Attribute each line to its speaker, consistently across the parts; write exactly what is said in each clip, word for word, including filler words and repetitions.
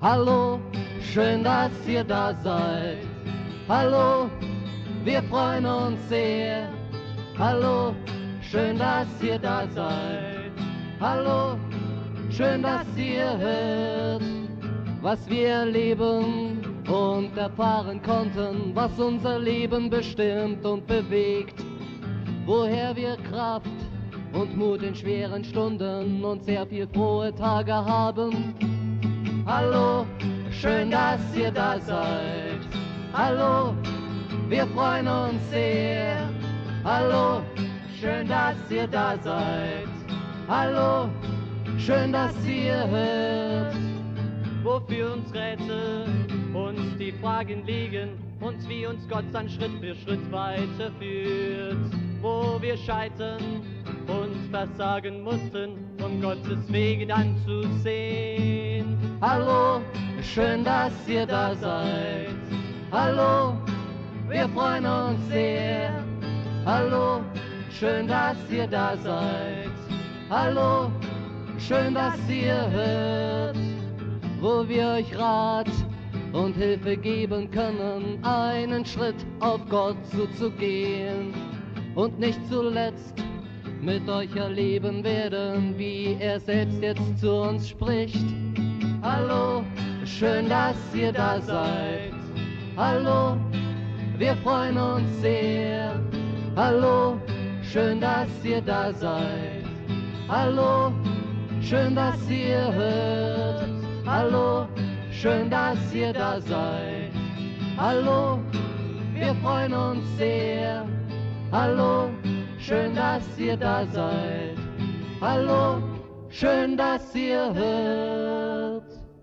Speaker 1: Hallo, schön, dass ihr da seid. Hallo, wir freuen uns sehr. Hallo, schön, dass ihr da seid. Hallo, schön, dass ihr hört, was wir erleben und erfahren konnten, was unser Leben bestimmt und bewegt, woher wir Kraft und Mut in schweren Stunden und sehr viel frohe Tage haben. Hallo, schön, dass ihr da seid. Hallo, wir freuen uns sehr. Hallo, schön, dass ihr da seid. Hallo, schön, dass ihr hört,
Speaker 2: wofür uns Rätsel uns die Fragen liegen, uns wie uns Gott dann Schritt für Schritt weiterführt, wo wir scheitern und versagen mussten, um Gottes Wege dann zu sehen.
Speaker 1: Hallo, schön, dass ihr da seid. Hallo, wir freuen uns sehr. Hallo, schön, dass ihr da seid. Hallo, schön, dass ihr hört, wo wir euch Rat und Hilfe geben können, einen Schritt auf Gott zuzugehen und nicht zuletzt mit euch erleben werden, wie er selbst jetzt zu uns spricht. Hallo, schön, dass ihr da seid. Hallo, wir freuen uns sehr. Hallo, schön, dass ihr da seid. Hallo, schön, dass ihr hört. Hallo, schön, dass ihr da seid. Hallo, wir freuen uns sehr. Hallo, schön, dass ihr da seid. Hallo, schön, dass ihr hört.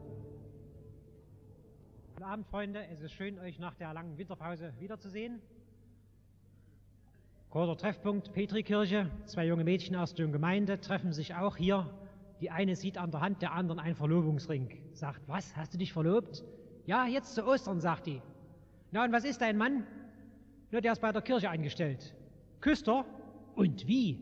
Speaker 3: Guten Abend, Freunde. Es ist schön, euch nach der langen Winterpause wiederzusehen. Großer Treffpunkt, Petrikirche. Zwei junge Mädchen aus der Gemeinde treffen sich auch hier. Die eine sieht an der Hand der anderen einen Verlobungsring. Sagt, was, hast du dich verlobt? Ja, jetzt zu Ostern, sagt die. Na, und was ist dein Mann? Na, der ist bei der Kirche angestellt. Küsst er? Und wie?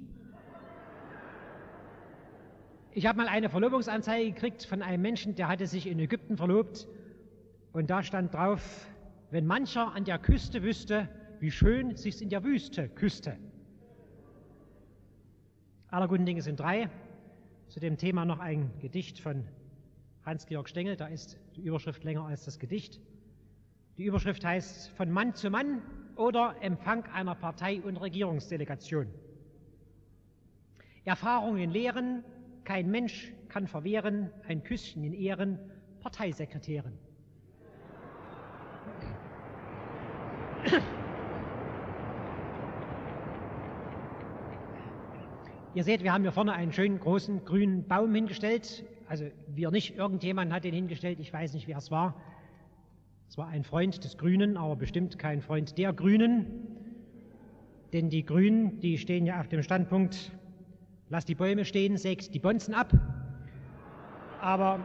Speaker 3: Ich habe mal eine Verlobungsanzeige gekriegt von einem Menschen, der hatte sich in Ägypten verlobt. Und da stand drauf, wenn mancher an der Küste wüsste, wie schön sich's in der Wüste küsste. Aller guten Dinge sind drei. Zu dem Thema noch ein Gedicht von Hans-Georg Stengel, da ist die Überschrift länger als das Gedicht. Die Überschrift heißt Von Mann zu Mann oder Empfang einer Partei- und Regierungsdelegation. Erfahrungen lehren, kein Mensch kann verwehren, ein Küsschen in Ehren, Parteisekretärin. Ihr seht, wir haben hier vorne einen schönen großen grünen Baum hingestellt. Also wir nicht, irgendjemand hat den hingestellt, ich weiß nicht, wer es war. Es war ein Freund des Grünen, aber bestimmt kein Freund der Grünen. Denn die Grünen, die stehen ja auf dem Standpunkt, lasst die Bäume stehen, sägt die Bonzen ab. Aber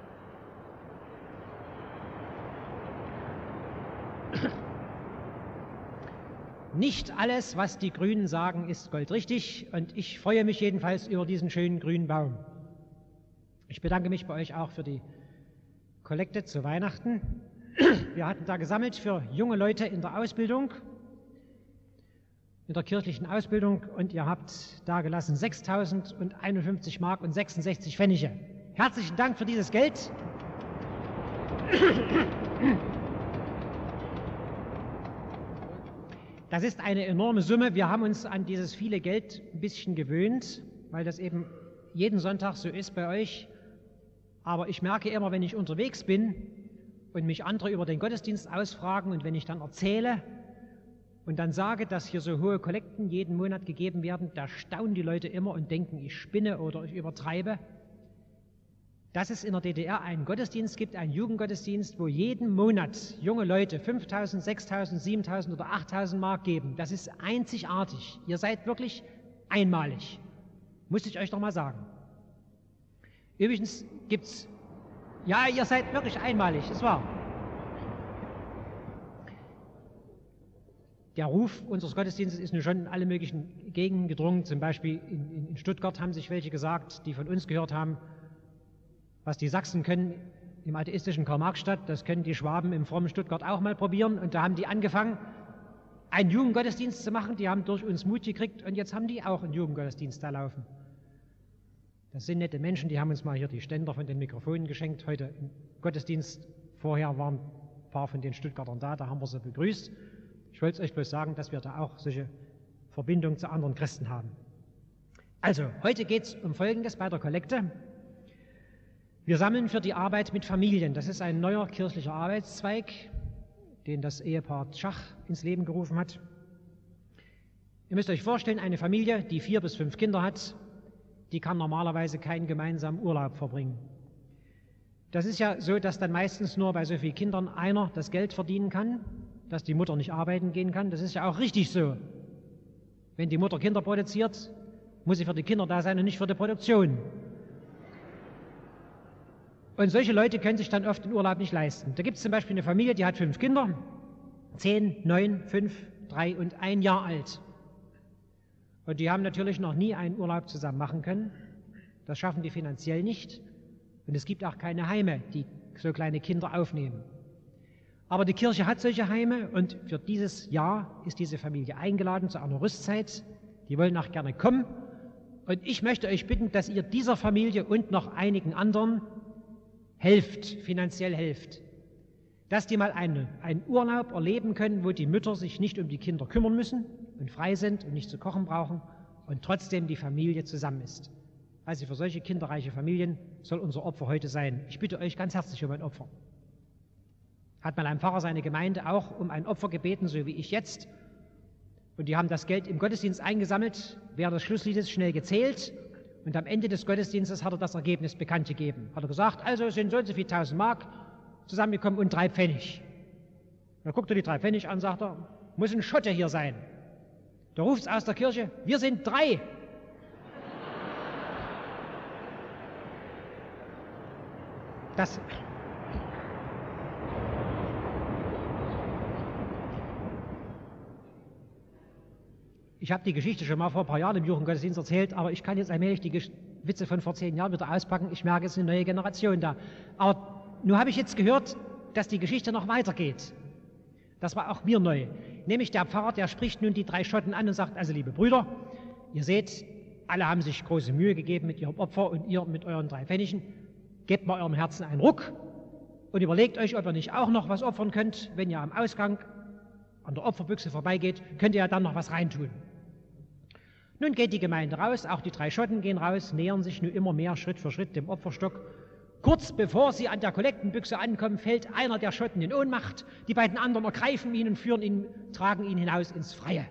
Speaker 3: nicht alles, was die Grünen sagen, ist goldrichtig und ich freue mich jedenfalls über diesen schönen grünen Baum. Ich bedanke mich bei euch auch für die Kollekte zu Weihnachten. Wir hatten da gesammelt für junge Leute in der Ausbildung, in der kirchlichen Ausbildung und ihr habt da gelassen sechstausendeinundfünfzig Mark und sechsundsechzig Pfennige. Herzlichen Dank für dieses Geld. Das ist eine enorme Summe. Wir haben uns an dieses viele Geld ein bisschen gewöhnt, weil das eben jeden Sonntag so ist bei euch. Aber ich merke immer, wenn ich unterwegs bin und mich andere über den Gottesdienst ausfragen und wenn ich dann erzähle und dann sage, dass hier so hohe Kollekten jeden Monat gegeben werden, da staunen die Leute immer und denken, ich spinne oder ich übertreibe. Dass es in der D D R einen Gottesdienst gibt, einen Jugendgottesdienst, wo jeden Monat junge Leute fünftausend, sechstausend, siebentausend oder achttausend Mark geben, das ist einzigartig. Ihr seid wirklich einmalig. Muss ich euch doch mal sagen. Übrigens gibt's, ja, ihr seid wirklich einmalig, ist wahr. Der Ruf unseres Gottesdienstes ist nun schon in alle möglichen Gegenden gedrungen. Zum Beispiel in, in Stuttgart haben sich welche gesagt, die von uns gehört haben, was die Sachsen können, im atheistischen Karl-Marx-Stadt. Das können die Schwaben im frommen Stuttgart auch mal probieren. Und da haben die angefangen, einen Jugendgottesdienst zu machen. Die haben durch uns Mut gekriegt und jetzt haben die auch einen Jugendgottesdienst da laufen. Das sind nette Menschen, die haben uns mal hier die Ständer von den Mikrofonen geschenkt. Heute im Gottesdienst, vorher waren ein paar von den Stuttgartern da, da haben wir sie begrüßt. Ich wollte es euch bloß sagen, dass wir da auch solche Verbindungen zu anderen Christen haben. Also, heute geht es um Folgendes bei der Kollekte. Wir sammeln für die Arbeit mit Familien. Das ist ein neuer kirchlicher Arbeitszweig, den das Ehepaar Schach ins Leben gerufen hat. Ihr müsst euch vorstellen, eine Familie, die vier bis fünf Kinder hat, die kann normalerweise keinen gemeinsamen Urlaub verbringen. Das ist ja so, dass dann meistens nur bei so vielen Kindern einer das Geld verdienen kann, dass die Mutter nicht arbeiten gehen kann. Das ist ja auch richtig so. Wenn die Mutter Kinder produziert, muss sie für die Kinder da sein und nicht für die Produktion. Und solche Leute können sich dann oft den Urlaub nicht leisten. Da gibt es zum Beispiel eine Familie, die hat fünf Kinder, zehn, neun, fünf, drei und ein Jahr alt. Und die haben natürlich noch nie einen Urlaub zusammen machen können. Das schaffen die finanziell nicht. Und es gibt auch keine Heime, die so kleine Kinder aufnehmen. Aber die Kirche hat solche Heime und für dieses Jahr ist diese Familie eingeladen zu einer Rüstzeit. Die wollen auch gerne kommen. Und ich möchte euch bitten, dass ihr dieser Familie und noch einigen anderen helft, finanziell helft. Dass die mal eine, einen Urlaub erleben können, wo die Mütter sich nicht um die Kinder kümmern müssen und frei sind und nicht zu kochen brauchen und trotzdem die Familie zusammen ist. Also für solche kinderreiche Familien soll unser Opfer heute sein. Ich bitte euch ganz herzlich um ein Opfer. Hat mal ein Pfarrer seine Gemeinde auch um ein Opfer gebeten, so wie ich jetzt. Und die haben das Geld im Gottesdienst eingesammelt, während des Schlussliedes schnell gezählt. Und am Ende des Gottesdienstes hat er das Ergebnis bekannt gegeben. Hat er gesagt, also es sind so und so viel tausend Mark zusammengekommen und drei Pfennig. Da guckt er die drei Pfennig an und sagt er, muss ein Schotte hier sein. Da ruft es aus der Kirche, wir sind drei. Das... Ich habe die Geschichte schon mal vor ein paar Jahren im Jugendgottesdienst erzählt, aber ich kann jetzt allmählich die Gesch- Witze von vor zehn Jahren wieder auspacken. Ich merke, es ist eine neue Generation da. Aber nun habe ich jetzt gehört, dass die Geschichte noch weitergeht. Das war auch mir neu. Nämlich der Pfarrer, der spricht nun die drei Schotten an und sagt, also liebe Brüder, ihr seht, alle haben sich große Mühe gegeben mit ihrem Opfer und ihr mit euren drei Pfennigen. Gebt mal eurem Herzen einen Ruck und überlegt euch, ob ihr nicht auch noch was opfern könnt. Wenn ihr am Ausgang an der Opferbüchse vorbeigeht, könnt ihr ja dann noch was reintun. Nun geht die Gemeinde raus, auch die drei Schotten gehen raus, nähern sich nun immer mehr Schritt für Schritt dem Opferstock. Kurz bevor sie an der Kollektenbüchse ankommen, fällt einer der Schotten in Ohnmacht. Die beiden anderen ergreifen ihn und führen ihn, tragen ihn hinaus ins Freie.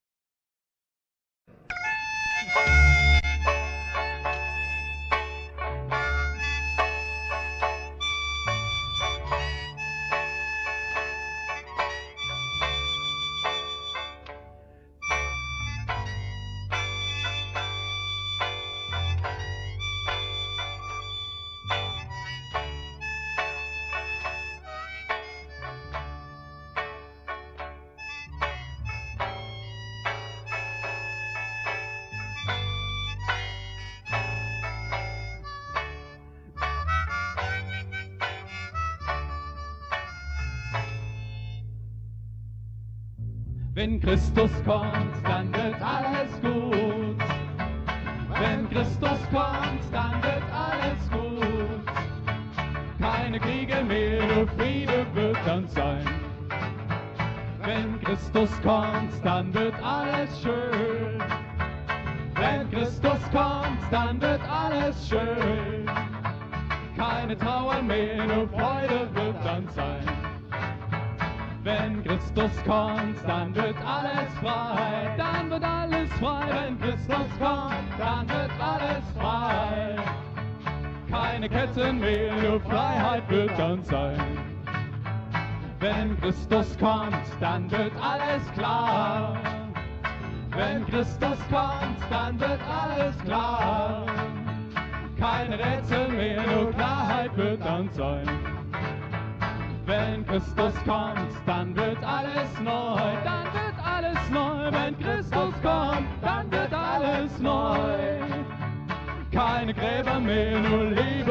Speaker 4: Wenn Christus kommt, dann wird alles gut. Wenn Christus kommt, dann wird alles gut. Keine Kriege mehr, nur Friede wird dann sein. Wenn Christus kommt, dann wird alles schön. Wenn Christus kommt, dann wird alles schön. Keine Trauer mehr, nur Freude wird dann sein. Wenn Christus kommt, dann wird alles frei, dann wird alles frei. Wenn Christus kommt, dann wird alles frei. Keine Ketten mehr, nur Freiheit wird dann sein. Wenn Christus kommt, dann wird alles klar. Wenn Christus kommt, dann wird alles klar. Keine Rätsel mehr, nur Klarheit wird dann sein. Wenn Christus kommt, dann wird alles neu, dann wird alles neu. Wenn Christus kommt, dann wird alles neu. Keine Gräber mehr, nur Leben wird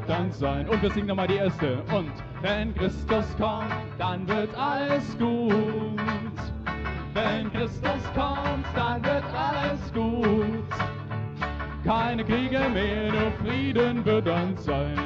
Speaker 4: dann sein. Und wir singen nochmal die erste. Und wenn Christus kommt, dann wird alles gut. Wenn Christus kommt, dann wird alles gut. Keine Kriege mehr, nur Frieden wird dann sein.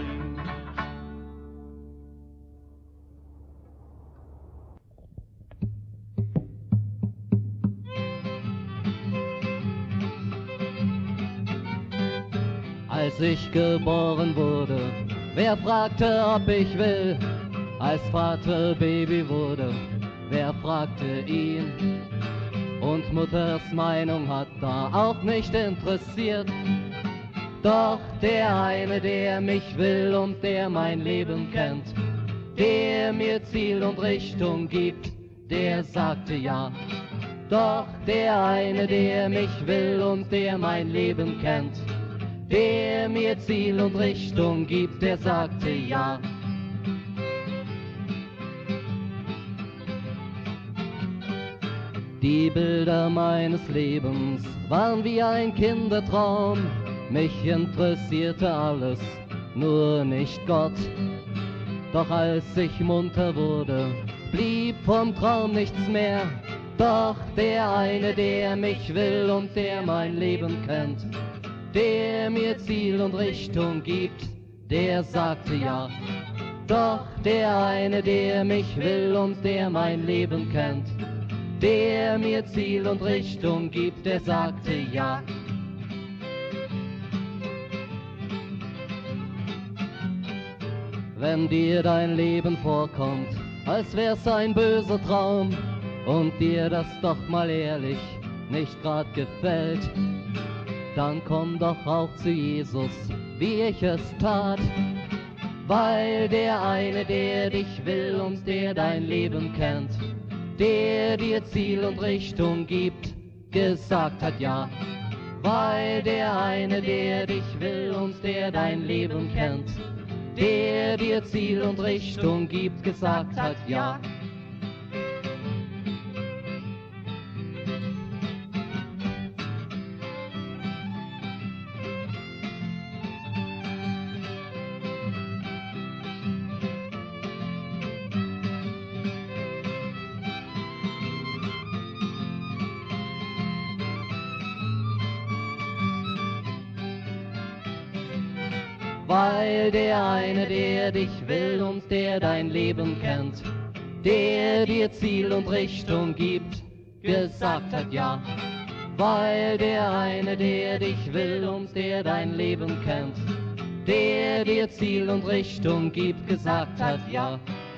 Speaker 1: Als ich geboren wurde, wer fragte, ob ich will? Als Vater Baby wurde, wer fragte ihn? Und Mutters Meinung hat da auch nicht interessiert. Doch der eine, der mich will und der mein Leben kennt, der mir Ziel und Richtung gibt, der sagte ja. Doch der eine, der mich will und der mein Leben kennt, der mir Ziel und Richtung gibt, der sagte ja. Die Bilder meines Lebens waren wie ein Kindertraum. Mich interessierte alles, nur nicht Gott. Doch als ich munter wurde, blieb vom Traum nichts mehr. Doch der eine, der mich will und der mein Leben kennt, der mir Ziel und Richtung gibt, der sagte ja. Doch der eine, der mich will und der mein Leben kennt, der mir Ziel und Richtung gibt, der sagte ja. Wenn dir dein Leben vorkommt, als wär's ein böser Traum und dir das doch mal ehrlich nicht grad gefällt, dann komm doch auch zu Jesus, wie ich es tat. Weil der eine, der dich will und der dein Leben kennt, der dir Ziel und Richtung gibt, gesagt hat ja. Weil der eine, der dich will und der dein Leben kennt, der dir Ziel und Richtung gibt, gesagt hat ja. Weil der eine, der dich will und der dein Leben kennt, der dir Ziel und Richtung gibt, gesagt hat ja. Weil der eine, der dich will und der dein Leben kennt, der dir Ziel und Richtung gibt, gesagt hat ja.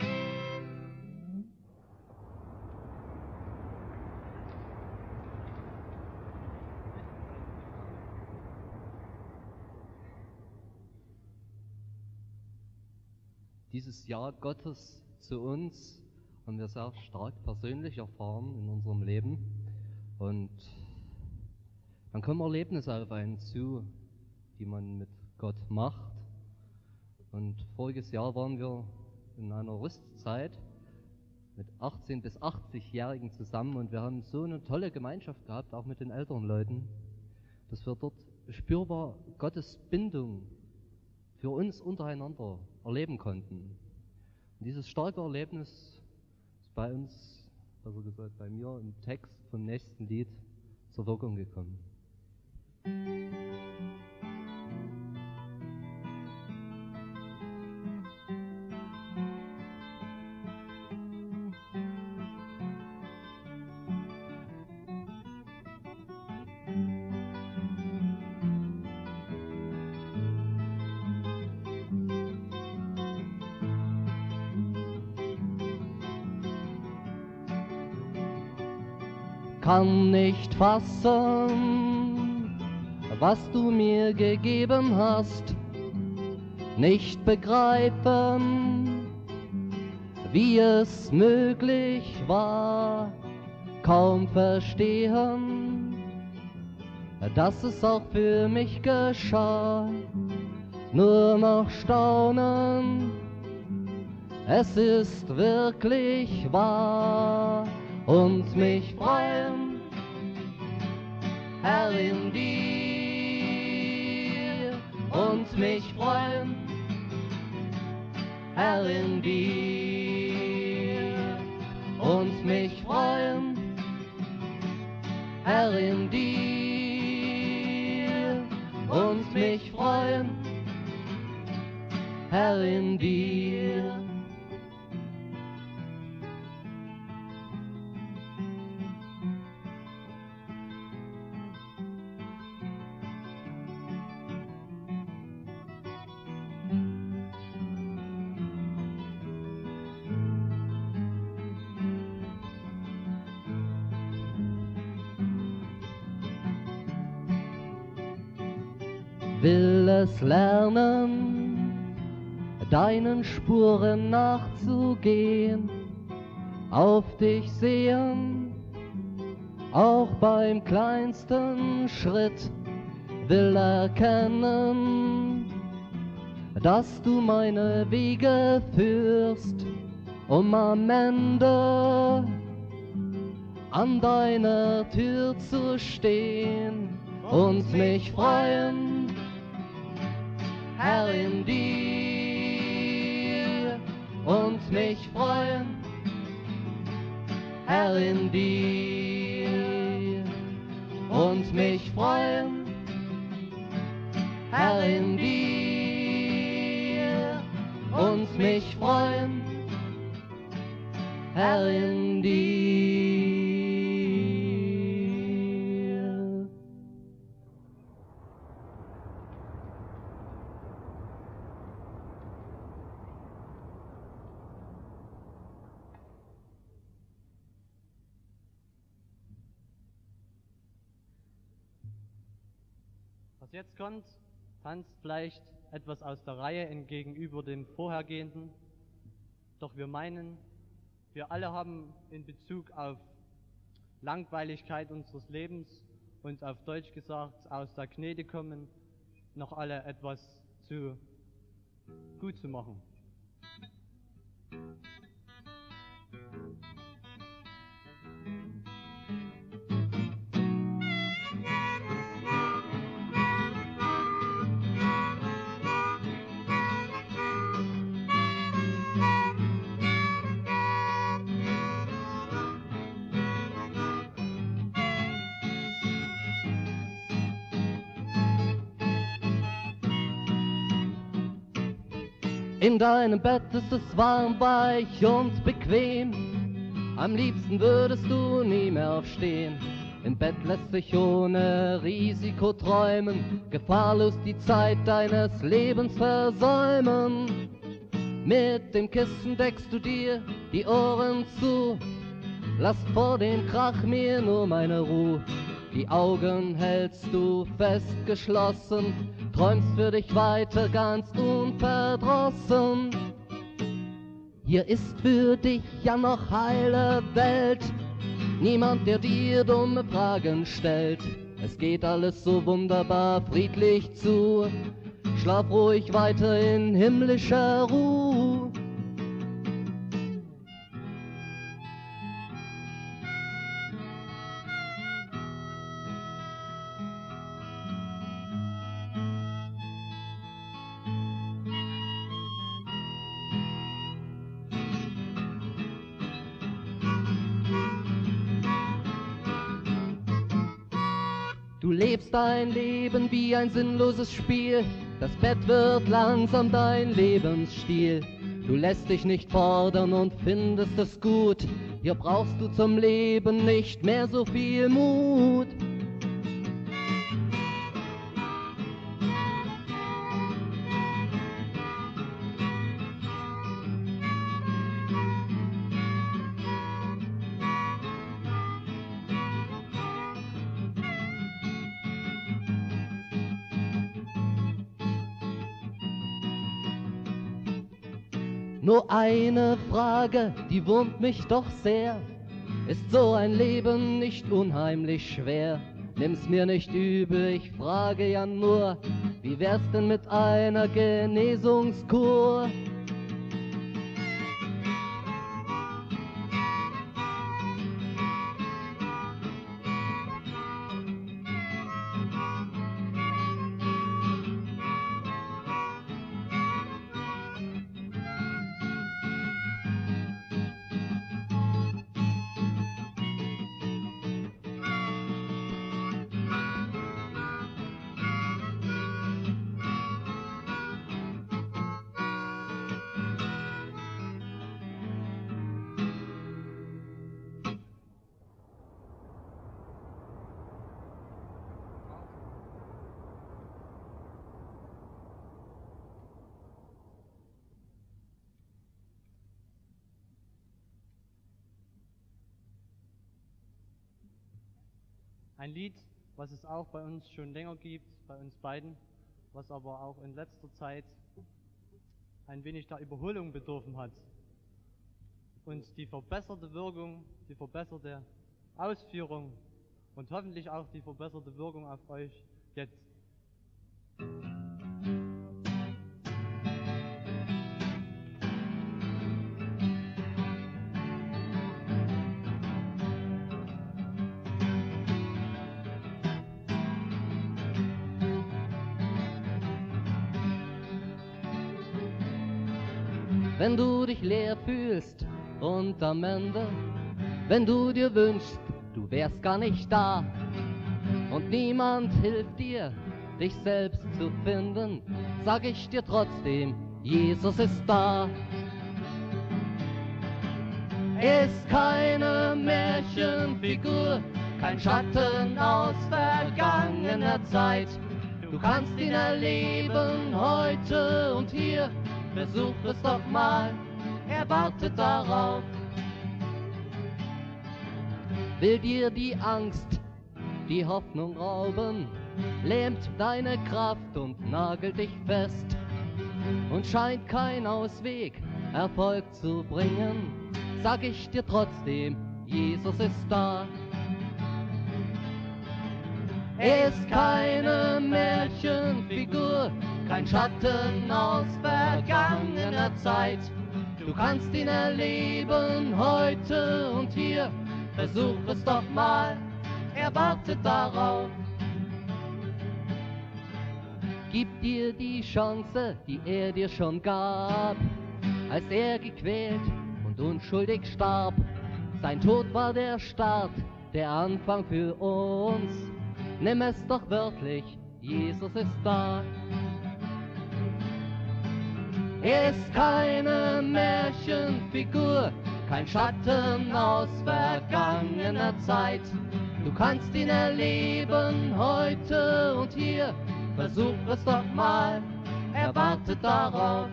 Speaker 1: Dieses Ja Gottes zu uns haben wir sehr stark persönlich erfahren in unserem Leben. Und dann kommen Erlebnisse auf einen zu, die man mit Gott macht. Und voriges Jahr waren wir in einer Rüstzeit mit achtzehn- bis achtzig-Jährigen zusammen und wir haben so eine tolle Gemeinschaft gehabt, auch mit den älteren Leuten, dass wir dort spürbar Gottes Bindung für uns untereinander erleben konnten. Und dieses starke Erlebnis ist bei uns, besser gesagt bei mir, im Text vom nächsten Lied zur Wirkung gekommen. Kann nicht fassen, was du mir gegeben hast, nicht begreifen, wie es möglich war, kaum verstehen, dass es auch für mich geschah, nur noch staunen, es ist wirklich wahr. Und mich freuen, Herr, in dir, und mich freuen, Herr, in dir und mich freuen, Herr, in dir und mich freuen, Herr, in dir. Will es lernen, deinen Spuren nachzugehen, auf dich sehen, auch beim kleinsten Schritt, will erkennen, dass du meine Wege führst, um am Ende an deiner Tür zu stehen und mich freuen, Herr, in dir und mich freuen, Herr, in dir und mich freuen, Herr, in dir und mich freuen, Herr, in dir.
Speaker 2: Was jetzt kommt, tanzt vielleicht etwas aus der Reihe gegenüber dem vorhergehenden, doch wir meinen, wir alle haben in Bezug auf Langweiligkeit unseres Lebens und auf Deutsch gesagt aus der Gnede kommen, noch alle etwas zu gut zu machen.
Speaker 1: In deinem Bett ist es warm, weich und bequem. Am liebsten würdest du nie mehr aufstehen. Im Bett lässt sich ohne Risiko träumen, gefahrlos die Zeit deines Lebens versäumen. Mit dem Kissen deckst du dir die Ohren zu, lass vor dem Krach mir nur meine Ruhe. Die Augen hältst du fest geschlossen, träumst für dich weiter ganz unverdrossen. Hier ist für dich ja noch heile Welt, niemand, der dir dumme Fragen stellt. Es geht alles so wunderbar friedlich zu, schlaf ruhig weiter in himmlischer Ruhe. Du lebst dein Leben wie ein sinnloses Spiel, das Bett wird langsam dein Lebensstil. Du lässt dich nicht fordern und findest es gut, hier brauchst du zum Leben nicht mehr so viel Mut. Nur eine Frage, die wurmt mich doch sehr. Ist so ein Leben nicht unheimlich schwer? Nimm's mir nicht übel, ich frage ja nur, wie wär's denn mit einer Genesungskur?
Speaker 2: Ein Lied, was es auch bei uns schon länger gibt, bei uns beiden, was aber auch in letzter Zeit ein wenig der Überholung bedurfen hat. Und die verbesserte Wirkung, die verbesserte Ausführung und hoffentlich auch die verbesserte Wirkung auf euch jetzt.
Speaker 1: Wenn du dich leer fühlst und am Ende, wenn du dir wünschst, du wärst gar nicht da und niemand hilft dir, dich selbst zu finden, sag ich dir trotzdem, Jesus ist da. Er ist keine Märchenfigur, kein Schatten aus vergangener Zeit. Du kannst ihn erleben heute und hier. Versuch es doch mal, er wartet darauf. Will dir die Angst, die Hoffnung rauben, lähmt deine Kraft und nagelt dich fest und scheint kein Ausweg, Erfolg zu bringen, sag ich dir trotzdem, Jesus ist da. Er ist keine Märchenfigur, kein Schatten aus vergangener Zeit. Du kannst ihn erleben heute und hier. Versuch es doch mal, er wartet darauf. Gib dir die Chance, die er dir schon gab, als er gequält und unschuldig starb. Sein Tod war der Start, der Anfang für uns. Nimm es doch wörtlich, Jesus ist da. Er ist keine Märchenfigur, kein Schatten aus vergangener Zeit. Du kannst ihn erleben heute und hier. Versuch es doch mal, er wartet darauf.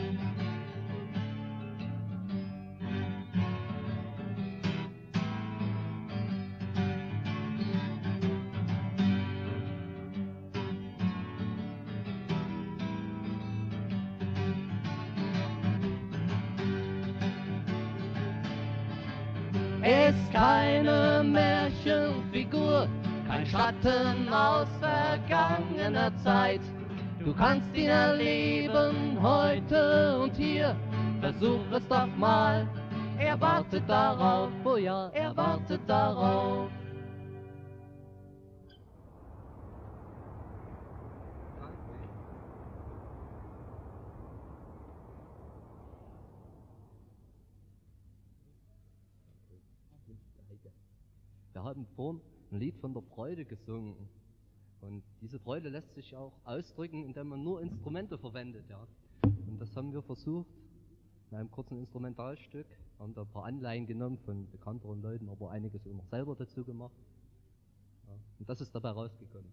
Speaker 1: Er ist keine Märchenfigur, kein Schatten aus vergangener Zeit. Du kannst ihn erleben heute und hier. Versuch es doch mal, er wartet darauf. Oh ja, er wartet darauf. Wir haben vorhin ein Lied von der Freude gesungen. Und diese Freude lässt sich auch ausdrücken, indem man nur Instrumente verwendet. Ja. Und das haben wir versucht in einem kurzen Instrumentalstück. Haben da ein paar Anleihen genommen von bekannteren Leuten, aber einiges auch noch selber dazu gemacht. Ja. Und das ist dabei rausgekommen.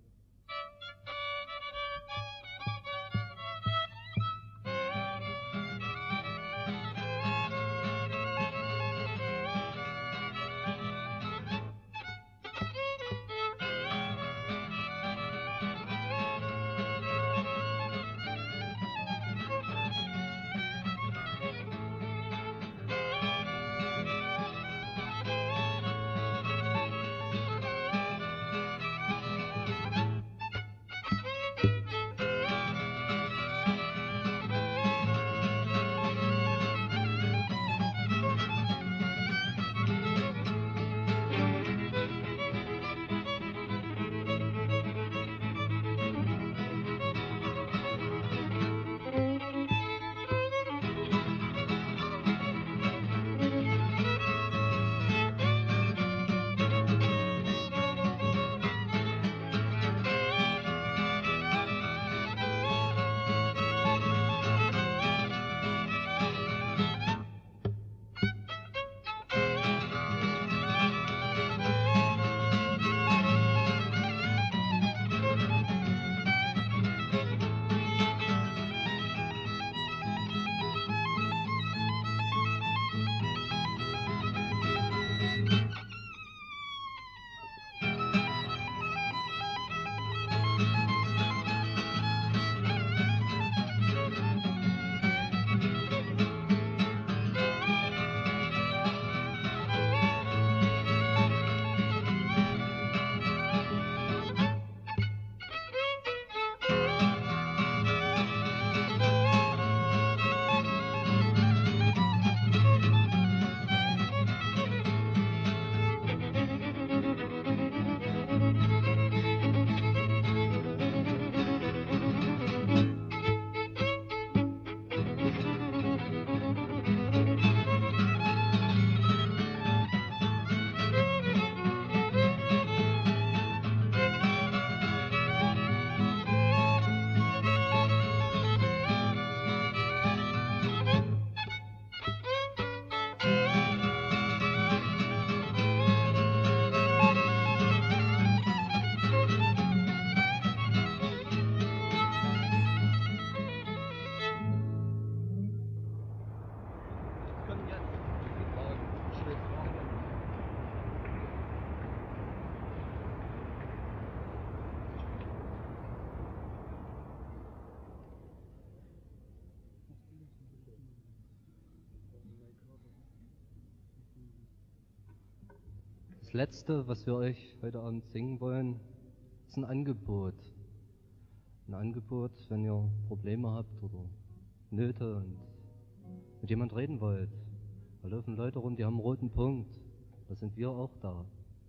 Speaker 1: das Letzte, was wir euch heute Abend singen wollen, ist ein Angebot. Ein Angebot, wenn ihr Probleme habt oder Nöte und mit jemand reden wollt. Da laufen Leute rum, die haben einen roten Punkt. Da sind wir auch da.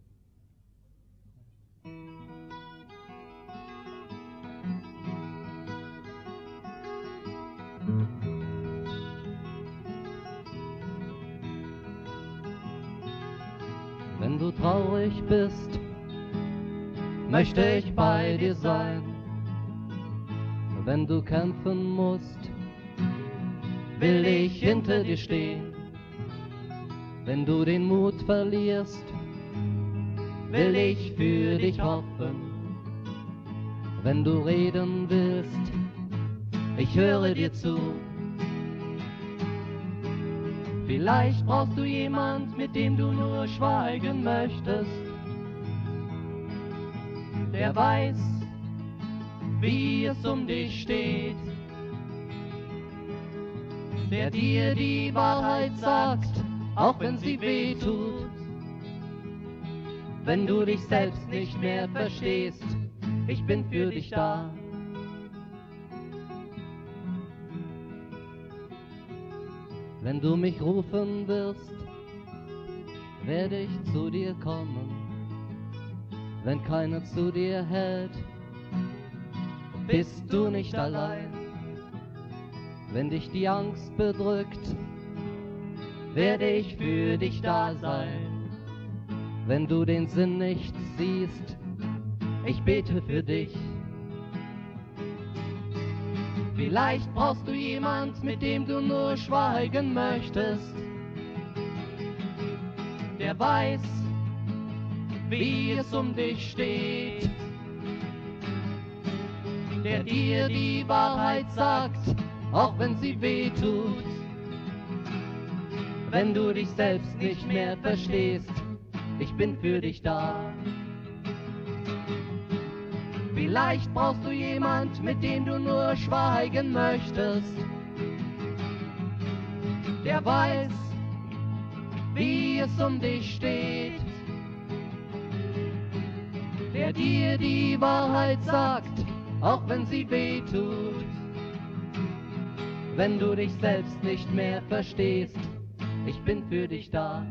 Speaker 1: Wenn du traurig bist, möchte ich bei dir sein. Wenn du kämpfen musst, will ich hinter dir stehen. Wenn du den Mut verlierst, will ich für dich hoffen. Wenn du reden willst, ich höre dir zu. Vielleicht brauchst du jemand, mit dem du nur schweigen möchtest, der weiß, wie es um dich steht, der dir die Wahrheit sagt, auch wenn sie weh tut. Wenn du dich selbst nicht mehr verstehst, ich bin für dich da. Wenn du mich rufen wirst, werde ich zu dir kommen. Wenn keiner zu dir hält, bist du nicht allein. Wenn dich die Angst bedrückt, werde ich für dich da sein. Wenn du den Sinn nicht siehst, ich bete für dich. Vielleicht brauchst du jemand, mit dem du nur schweigen möchtest, der weiß, wie es um dich steht, der dir die Wahrheit sagt, auch wenn sie weh tut. Wenn du dich selbst nicht mehr verstehst, ich bin für dich da. Vielleicht brauchst du jemand, mit dem du nur schweigen möchtest, der weiß, wie es um dich steht, der dir die Wahrheit sagt, auch wenn sie weh tut. Wenn du dich selbst nicht mehr verstehst, ich bin für dich da.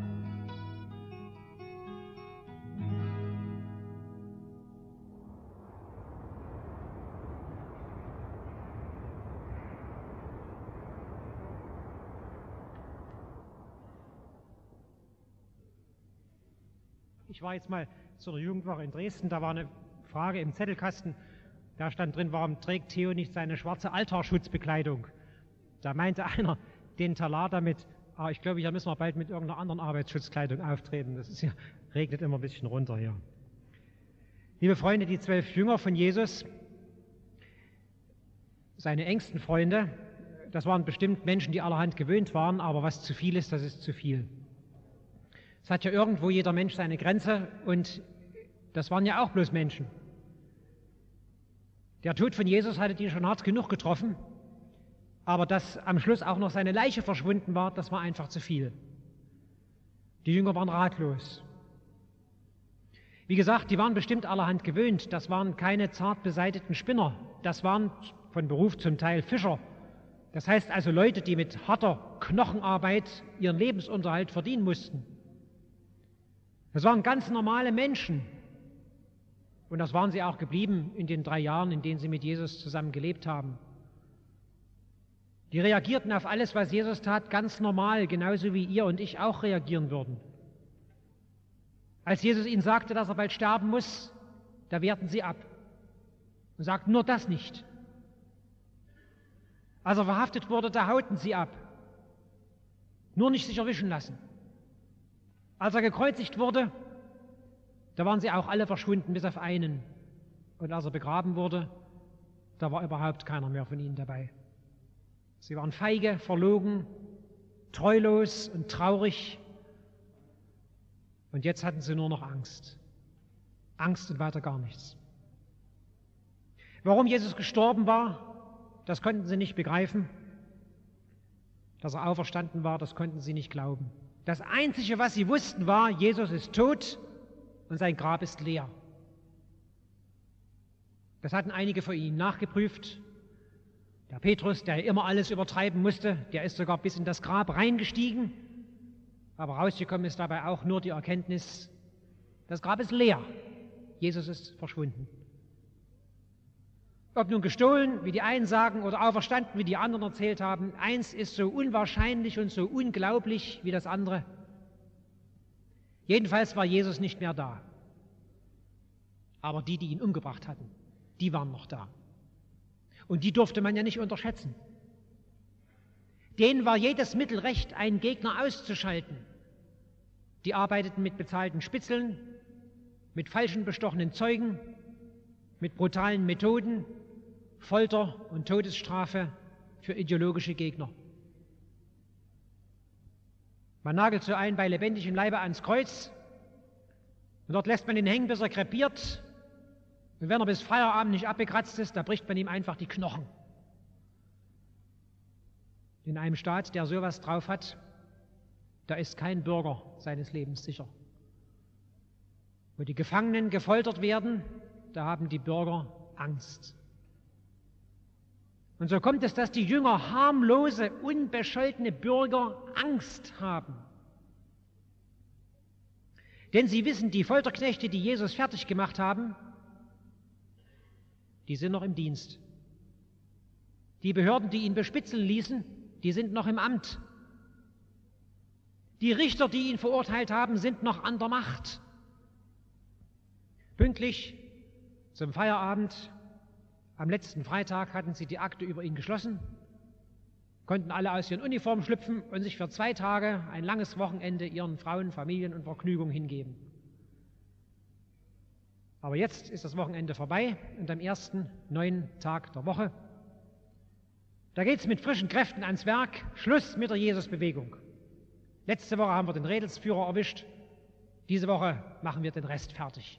Speaker 3: Ich war jetzt mal zur Jugendwoche in Dresden, da war eine Frage im Zettelkasten, da stand drin, warum trägt Theo nicht seine schwarze Altarschutzbekleidung? Da meinte einer den Talar damit, ah, ich glaube, hier müssen wir bald mit irgendeiner anderen Arbeitsschutzkleidung auftreten, das ist hier, regnet immer ein bisschen runter hier. Liebe Freunde, die zwölf Jünger von Jesus, seine engsten Freunde, das waren bestimmt Menschen, die allerhand gewöhnt waren, aber was zu viel ist, das ist zu viel. Es hat ja irgendwo jeder Mensch seine Grenze und das waren ja auch bloß Menschen. Der Tod von Jesus hatte die schon hart genug getroffen, aber dass am Schluss auch noch seine Leiche verschwunden war, das war einfach zu viel. Die Jünger waren ratlos. Wie gesagt, die waren bestimmt allerhand gewöhnt, das waren keine zart beseiteten Spinner, das waren von Beruf zum Teil Fischer. Das heißt also Leute, die mit harter Knochenarbeit ihren Lebensunterhalt verdienen mussten. Das waren ganz normale Menschen und das waren sie auch geblieben in den drei Jahren, in denen sie mit Jesus zusammen gelebt haben. Die reagierten auf alles, was Jesus tat, ganz normal, genauso wie ihr und ich auch reagieren würden. Als Jesus ihnen sagte, dass er bald sterben muss, da wehrten sie ab und sagten nur das nicht. Als er verhaftet wurde, da hauten sie ab, nur nicht sich erwischen lassen. Als er gekreuzigt wurde, da waren sie auch alle verschwunden, bis auf einen. Und als er begraben wurde, da war überhaupt keiner mehr von ihnen dabei. Sie waren feige, verlogen, treulos und traurig. Und jetzt hatten sie nur noch Angst. Angst und weiter gar nichts. Warum Jesus gestorben war, das konnten sie nicht begreifen. Dass er auferstanden war, das konnten sie nicht glauben. Das Einzige, was sie wussten, war, Jesus ist tot und sein Grab ist leer. Das hatten einige von ihnen nachgeprüft. Der Petrus, der immer alles übertreiben musste, der ist sogar bis in das Grab reingestiegen. Aber rausgekommen ist dabei auch nur die Erkenntnis, das Grab ist leer. Jesus ist verschwunden. Ob nun gestohlen, wie die einen sagen, oder auferstanden, wie die anderen erzählt haben, eins ist so unwahrscheinlich und so unglaublich wie das andere. Jedenfalls war Jesus nicht mehr da. Aber die, die ihn umgebracht hatten, die waren noch da. Und die durfte man ja nicht unterschätzen. Denen war jedes Mittel recht, einen Gegner auszuschalten. Die arbeiteten mit bezahlten Spitzeln, mit falschen bestochenen Zeugen, mit brutalen Methoden, Folter und Todesstrafe für ideologische Gegner. Man nagelt so einen bei lebendigem Leibe ans Kreuz und dort lässt man ihn hängen, bis er krepiert. Und wenn er bis Feierabend nicht abgekratzt ist, da bricht man ihm einfach die Knochen. In einem Staat, der sowas drauf hat, da ist kein Bürger seines Lebens sicher. Wo die Gefangenen gefoltert werden, da haben die Bürger Angst. Und so kommt es, dass die Jünger, harmlose, unbescholtene Bürger, Angst haben. Denn sie wissen, die Folterknechte, die Jesus fertig gemacht haben, die sind noch im Dienst. Die Behörden, die ihn bespitzeln ließen, die sind noch im Amt. Die Richter, die ihn verurteilt haben, sind noch an der Macht. Pünktlich zum Feierabend, am letzten Freitag, hatten sie die Akte über ihn geschlossen, konnten alle aus ihren Uniformen schlüpfen und sich für zwei Tage, ein langes Wochenende, ihren Frauen, Familien und Vergnügungen hingeben. Aber jetzt ist das Wochenende vorbei und am ersten neuen Tag der Woche, da geht es mit frischen Kräften ans Werk, Schluss mit der Jesusbewegung. Letzte Woche haben wir den Rädelsführer erwischt, diese Woche machen wir den Rest fertig.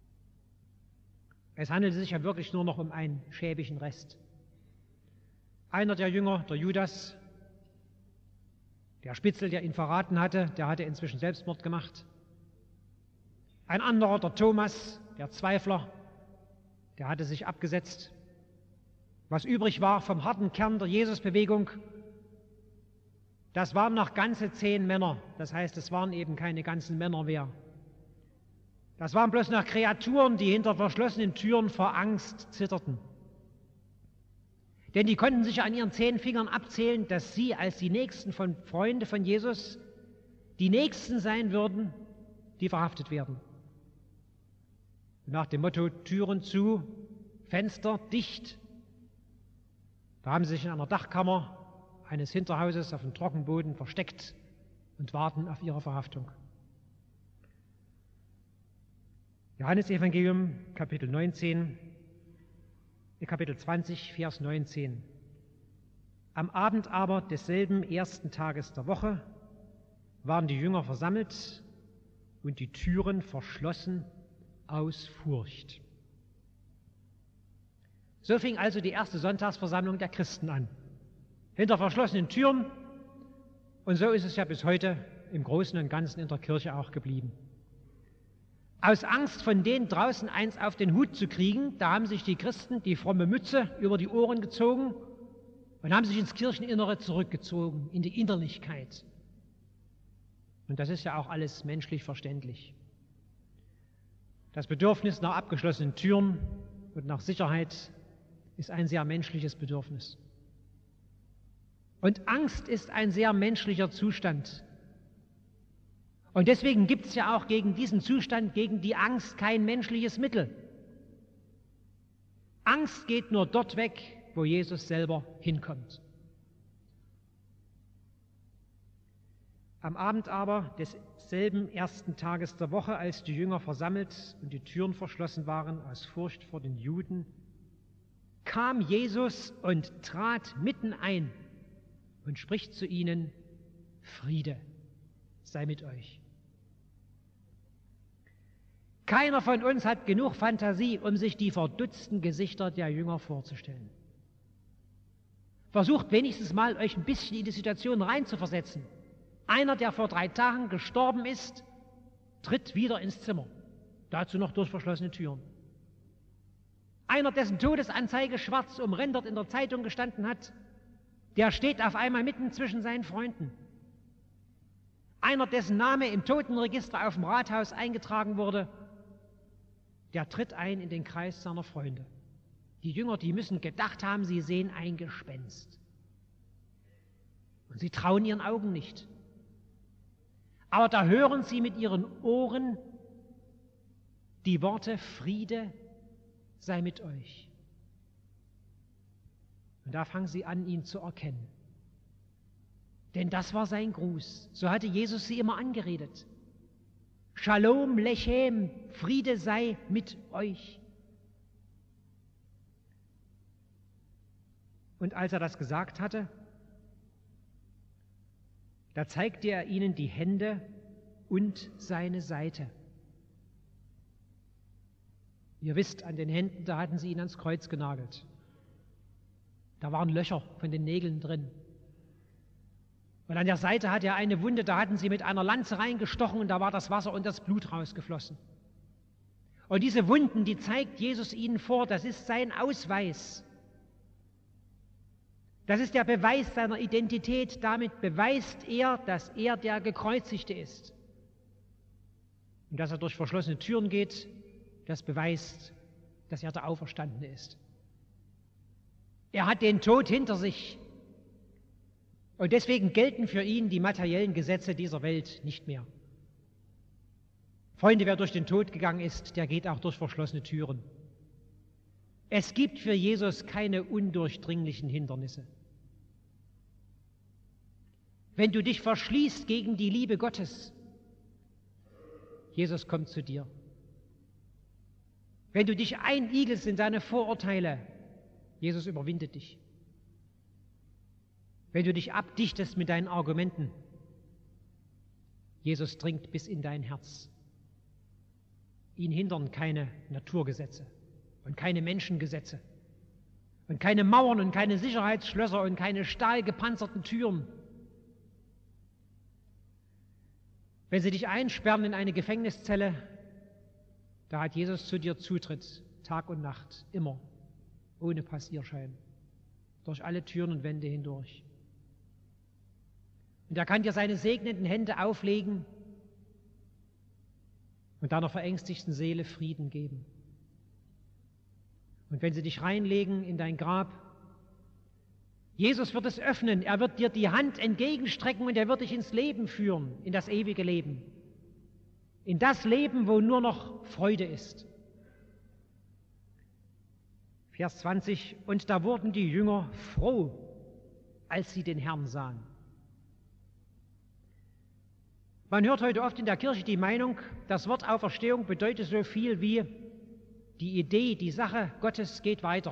Speaker 3: Es handelte sich ja wirklich nur noch um einen schäbigen Rest. Einer der Jünger, der Judas, der Spitzel, der ihn verraten hatte, der hatte inzwischen Selbstmord gemacht. Ein anderer, der Thomas, der Zweifler, der hatte sich abgesetzt. Was übrig war vom harten Kern der Jesusbewegung, das waren noch ganze zehn Männer. Das heißt, es waren eben keine ganzen Männer mehr. Das waren bloß noch Kreaturen, die hinter verschlossenen Türen vor Angst zitterten. Denn die konnten sich an ihren zehn Fingern abzählen, dass sie als die Nächsten von Freunde von Jesus die Nächsten sein würden, die verhaftet werden. Nach dem Motto Türen zu, Fenster dicht, da haben sie sich in einer Dachkammer eines Hinterhauses auf dem Trockenboden versteckt und warten auf ihre Verhaftung. Johannesevangelium, Kapitel neunzehn, Kapitel zwanzig, Vers neunzehn. Am Abend aber desselben ersten Tages der Woche waren die Jünger versammelt und die Türen verschlossen aus Furcht. So fing also die erste Sonntagsversammlung der Christen an. Hinter verschlossenen Türen, und so ist es ja bis heute im Großen und Ganzen in der Kirche auch geblieben. Aus Angst, von denen draußen eins auf den Hut zu kriegen, da haben sich die Christen die fromme Mütze über die Ohren gezogen und haben sich ins Kircheninnere zurückgezogen, in die Innerlichkeit. Und das ist ja auch alles menschlich verständlich. Das Bedürfnis nach abgeschlossenen Türen und nach Sicherheit ist ein sehr menschliches Bedürfnis. Und Angst ist ein sehr menschlicher Zustand. Und deswegen gibt es ja auch gegen diesen Zustand, gegen die Angst, kein menschliches Mittel. Angst geht nur dort weg, wo Jesus selber hinkommt. Am Abend aber desselben ersten Tages der Woche, als die Jünger versammelt und die Türen verschlossen waren aus Furcht vor den Juden, kam Jesus und trat mitten ein und spricht zu ihnen: Friede sei mit euch. Keiner von uns hat genug Fantasie, um sich die verdutzten Gesichter der Jünger vorzustellen. Versucht wenigstens mal, euch ein bisschen in die Situation reinzuversetzen. Einer, der vor drei Tagen gestorben ist, tritt wieder ins Zimmer. Dazu noch durch verschlossene Türen. Einer, dessen Todesanzeige schwarz umrändert in der Zeitung gestanden hat, der steht auf einmal mitten zwischen seinen Freunden. Einer, dessen Name im Totenregister auf dem Rathaus eingetragen wurde, der tritt ein in den Kreis seiner Freunde. Die Jünger, die müssen gedacht haben, sie sehen ein Gespenst. Und sie trauen ihren Augen nicht. Aber da hören sie mit ihren Ohren die Worte: Friede sei mit euch. Und da fangen sie an, ihn zu erkennen. Denn das war sein Gruß. So hatte Jesus sie immer angeredet. Shalom Lechem, Friede sei mit euch. Und als er das gesagt hatte, da zeigte er ihnen die Hände und seine Seite. Ihr wisst, an den Händen, da hatten sie ihn ans Kreuz genagelt. Da waren Löcher von den Nägeln drin. Und an der Seite hat er eine Wunde, da hatten sie mit einer Lanze reingestochen und da war das Wasser und das Blut rausgeflossen. Und diese Wunden, die zeigt Jesus ihnen vor, das ist sein Ausweis. Das ist der Beweis seiner Identität. Damit beweist er, dass er der Gekreuzigte ist. Und dass er durch verschlossene Türen geht, das beweist, dass er der Auferstandene ist. Er hat den Tod hinter sich. Und deswegen gelten für ihn die materiellen Gesetze dieser Welt nicht mehr. Freunde, wer durch den Tod gegangen ist, der geht auch durch verschlossene Türen. Es gibt für Jesus keine undurchdringlichen Hindernisse. Wenn du dich verschließt gegen die Liebe Gottes, Jesus kommt zu dir. Wenn du dich einigelst in deine Vorurteile, Jesus überwindet dich. Wenn du dich abdichtest mit deinen Argumenten, Jesus dringt bis in dein Herz. Ihn hindern keine Naturgesetze und keine Menschengesetze und keine Mauern und keine Sicherheitsschlösser und keine stahlgepanzerten Türen. Wenn sie dich einsperren in eine Gefängniszelle, da hat Jesus zu dir Zutritt, Tag und Nacht, immer, ohne Passierschein, durch alle Türen und Wände hindurch. Und er kann dir seine segnenden Hände auflegen und deiner verängstigten Seele Frieden geben. Und wenn sie dich reinlegen in dein Grab, Jesus wird es öffnen, er wird dir die Hand entgegenstrecken und er wird dich ins Leben führen, in das ewige Leben. In das Leben, wo nur noch Freude ist. Vers zwanzig, und da wurden die Jünger froh, als sie den Herrn sahen. Man hört heute oft in der Kirche die Meinung, das Wort Auferstehung bedeutet so viel wie die Idee, die Sache Gottes geht weiter.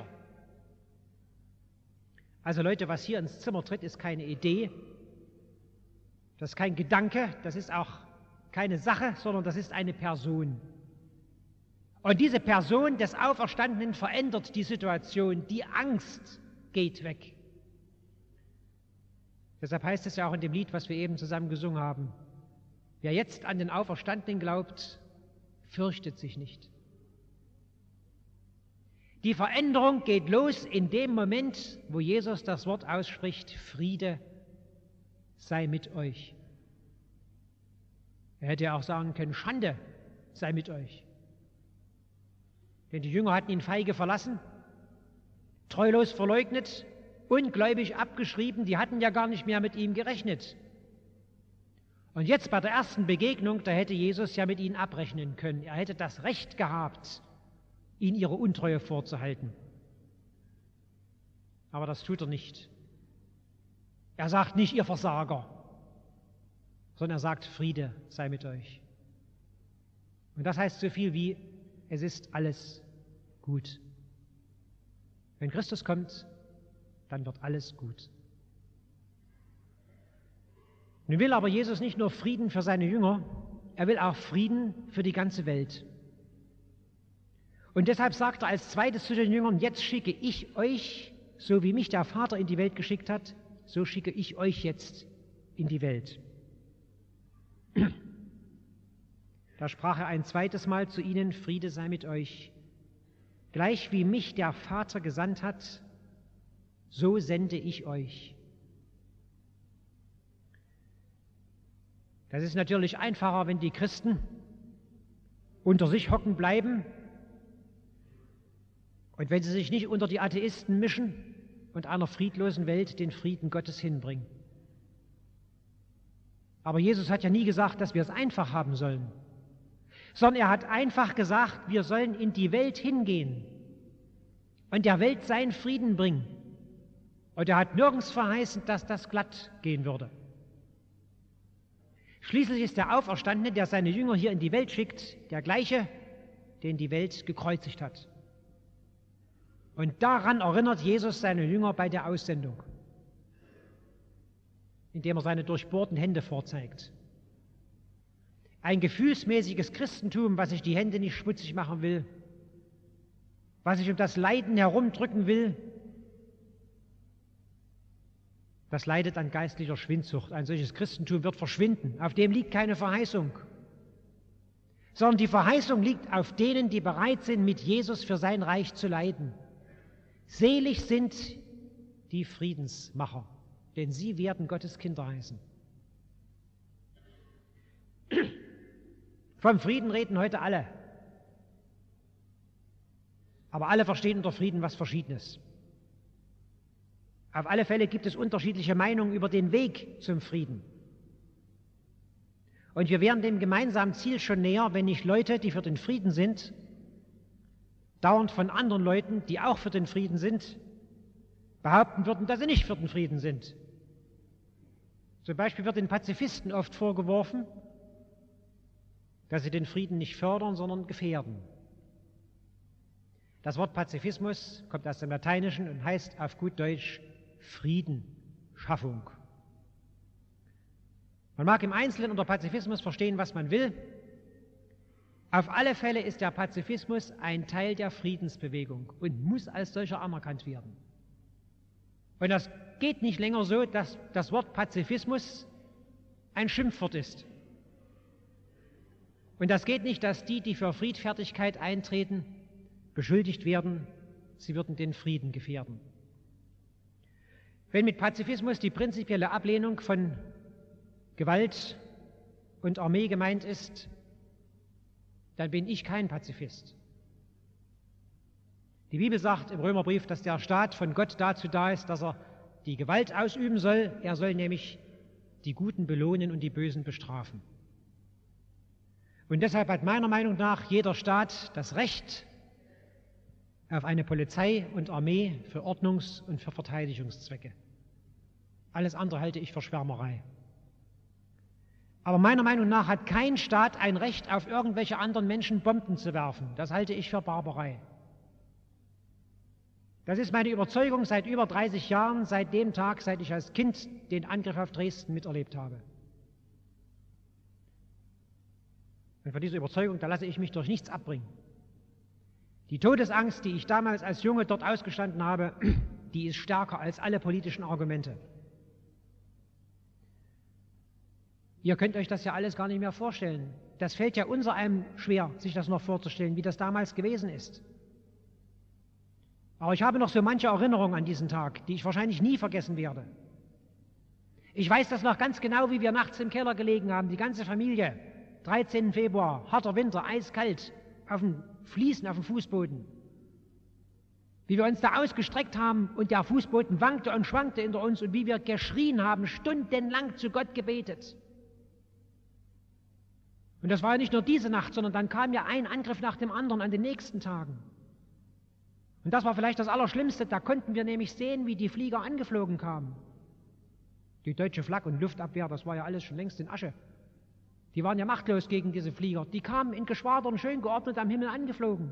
Speaker 3: Also Leute, was hier ins Zimmer tritt, ist keine Idee, das ist kein Gedanke, das ist auch keine Sache, sondern das ist eine Person. Und diese Person des Auferstandenen verändert die Situation, die Angst geht weg. Deshalb heißt es ja auch in dem Lied, was wir eben zusammen gesungen haben, wer jetzt an den Auferstandenen glaubt, fürchtet sich nicht. Die Veränderung geht los in dem Moment, wo Jesus das Wort ausspricht, Friede sei mit euch. Er hätte ja auch sagen können, Schande sei mit euch. Denn die Jünger hatten ihn feige verlassen, treulos verleugnet, ungläubig abgeschrieben, die hatten ja gar nicht mehr mit ihm gerechnet. Und jetzt bei der ersten Begegnung, da hätte Jesus ja mit ihnen abrechnen können. Er hätte das Recht gehabt, ihnen ihre Untreue vorzuhalten. Aber das tut er nicht. Er sagt nicht, ihr Versager, sondern er sagt, Friede sei mit euch. Und das heißt so viel wie, es ist alles gut. Wenn Christus kommt, dann wird alles gut. Nun will aber Jesus nicht nur Frieden für seine Jünger, er will auch Frieden für die ganze Welt. Und deshalb sagt er als zweites zu den Jüngern, jetzt schicke ich euch, so wie mich der Vater in die Welt geschickt hat, so schicke ich euch jetzt in die Welt. Da sprach er ein zweites Mal zu ihnen: Friede sei mit euch. Gleich wie mich der Vater gesandt hat, so sende ich euch. Das ist natürlich einfacher, wenn die Christen unter sich hocken bleiben und wenn sie sich nicht unter die Atheisten mischen und einer friedlosen Welt den Frieden Gottes hinbringen. Aber Jesus hat ja nie gesagt, dass wir es einfach haben sollen, sondern er hat einfach gesagt, wir sollen in die Welt hingehen und der Welt seinen Frieden bringen. Und er hat nirgends verheißen, dass das glatt gehen würde. Schließlich ist der Auferstandene, der seine Jünger hier in die Welt schickt, der gleiche, den die Welt gekreuzigt hat. Und daran erinnert Jesus seine Jünger bei der Aussendung, indem er seine durchbohrten Hände vorzeigt. Ein gefühlsmäßiges Christentum, was sich die Hände nicht schmutzig machen will, was sich um das Leiden herumdrücken will, das leidet an geistlicher Schwindsucht. Ein solches Christentum wird verschwinden. Auf dem liegt keine Verheißung, sondern die Verheißung liegt auf denen, die bereit sind, mit Jesus für sein Reich zu leiden. Selig sind die Friedensmacher, denn sie werden Gottes Kinder heißen. Vom Frieden reden heute alle. Aber alle verstehen unter Frieden was Verschiedenes. Auf alle Fälle gibt es unterschiedliche Meinungen über den Weg zum Frieden. Und wir wären dem gemeinsamen Ziel schon näher, wenn nicht Leute, die für den Frieden sind, dauernd von anderen Leuten, die auch für den Frieden sind, behaupten würden, dass sie nicht für den Frieden sind. Zum Beispiel wird den Pazifisten oft vorgeworfen, dass sie den Frieden nicht fördern, sondern gefährden. Das Wort Pazifismus kommt aus dem Lateinischen und heißt auf gut Deutsch Frieden, Schaffung. Man mag im Einzelnen unter Pazifismus verstehen, was man will. Auf alle Fälle ist der Pazifismus ein Teil der Friedensbewegung und muss als solcher anerkannt werden. Und das geht nicht länger so, dass das Wort Pazifismus ein Schimpfwort ist. Und das geht nicht, dass die, die für Friedfertigkeit eintreten, beschuldigt werden, sie würden den Frieden gefährden. Wenn mit Pazifismus die prinzipielle Ablehnung von Gewalt und Armee gemeint ist, dann bin ich kein Pazifist. Die Bibel sagt im Römerbrief, dass der Staat von Gott dazu da ist, dass er die Gewalt ausüben soll. Er soll nämlich die Guten belohnen und die Bösen bestrafen. Und deshalb hat meiner Meinung nach jeder Staat das Recht auf eine Polizei und Armee für Ordnungs- und für Verteidigungszwecke. Alles andere halte ich für Schwärmerei. Aber meiner Meinung nach hat kein Staat ein Recht, auf irgendwelche anderen Menschen Bomben zu werfen. Das halte ich für Barbarei. Das ist meine Überzeugung seit über dreißig Jahren, seit dem Tag, seit ich als Kind den Angriff auf Dresden miterlebt habe. Und von dieser Überzeugung, da lasse ich mich durch nichts abbringen. Die Todesangst, die ich damals als Junge dort ausgestanden habe, die ist stärker als alle politischen Argumente. Ihr könnt euch das ja alles gar nicht mehr vorstellen. Das fällt ja unser einem schwer, sich das noch vorzustellen, wie das damals gewesen ist. Aber ich habe noch so manche Erinnerung an diesen Tag, die ich wahrscheinlich nie vergessen werde. Ich weiß das noch ganz genau, wie wir nachts im Keller gelegen haben, die ganze Familie. dreizehnten Februar, harter Winter, eiskalt, auf dem Fliesen, auf dem Fußboden. Wie wir uns da ausgestreckt haben und der Fußboden wankte und schwankte hinter uns und wie wir geschrien haben, stundenlang zu Gott gebetet. Und das war ja nicht nur diese Nacht, sondern dann kam ja ein Angriff nach dem anderen an den nächsten Tagen. Und das war vielleicht das Allerschlimmste, da konnten wir nämlich sehen, wie die Flieger angeflogen kamen. Die deutsche Flak- und Luftabwehr, das war ja alles schon längst in Asche. Die waren ja machtlos gegen diese Flieger. Die kamen in Geschwadern schön geordnet am Himmel angeflogen.